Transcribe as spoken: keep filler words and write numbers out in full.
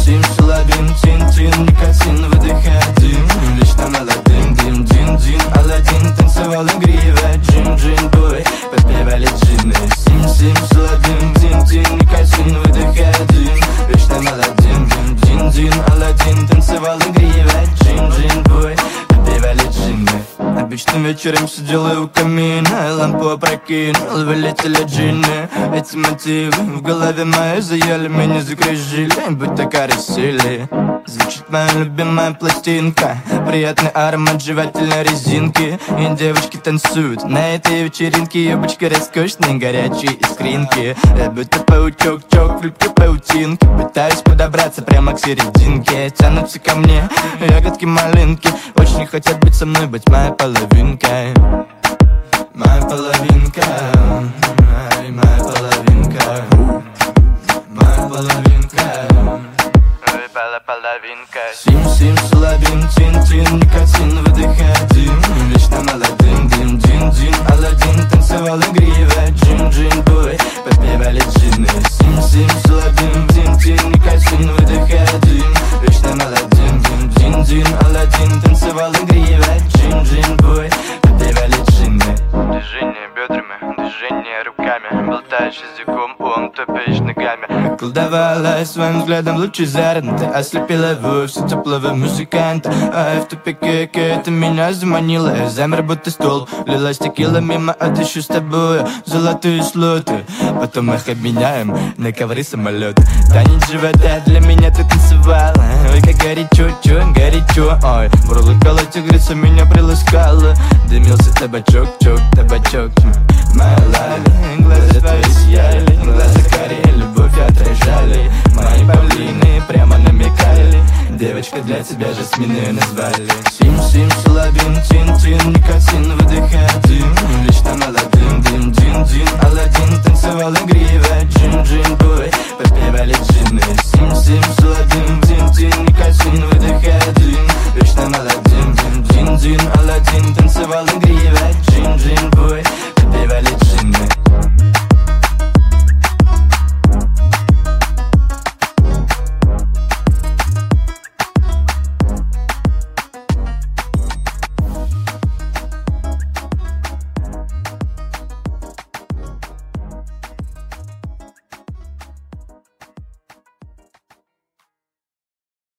Сим-сим, слабим, тин-тин, никотин, выдыхай дым. Вечно молодым, дим-дин-дин, Аладдин танцевал игриво. Джин-джин, бой, подпевали джинны. Сим-сим, слабим, тин-тин, никотин, выдыхай дым. Вечно молодым, дим-дин-дин, Аладдин танцевал игриво. Джин-джин, бой, подпевали джинны. Обычным вечером сидел я у камина, лампу опрокинул, вылетели джинны. Эти мотивы в голове моей заяли, меня закружили, будто карусели. Звучит моя любимая пластинка, приятный аромат жевательной резинки. И девочки танцуют на этой вечеринке, юбочка роскошные, горячие искринки. Я будто паучок-чок в любке паутинки, пытаюсь подобраться прямо к серединке. Тянутся ко мне ягодки-малинки, очень хотят быть со мной, быть моей половинкой. Моя половинка, ай, моя половинка, моя половинка, половинка. Сим-сим, слабим, тин-тин, никотин, выдыхай дым. Вечно молодым, дим-дин-дин, Аладдин танцевал игриво. Джин-джин, бой, подпевали джинны. Сим-сим, слабим, тин-тин, никотин, выдыхай дым. Вечно молодым, дим-дин-дин, Аладдин танцевал игриво. Джин-джин, бой, подпевали джинны. Движение бедрами, движение руками, болтаешь языком, он топаешь ногами. Колдовала своим взглядом лучезарно, ты ослепила вовсе теплого музыканта. А в тупике ты меня заманила, я замер будто стол. Лилась текила мимо, а дышу с тобой золотые слоты. Потом их обменяем на ковры самолеты. Танец живота для меня ты танцевала. Ой, как горячо, чё, горячо. Ой, бурлыкала тигрица, меня приласкала. Дымился табачок, чок, табачок. Моя лали, глаза твои сияли, глаза карие, любовь отражали. Мои павлины прямо намекали, девочка, для тебя жасмины назвали. Сим-сим, слабим, тин-тин, никотин, выдыхай дым. Вечно молодым, дим-дин-дин, Аладдин танцевал игриво. Джин-джин, бой, подпевали джинны. Сим-сим, слабим, тин-тин, никотин, выдыхай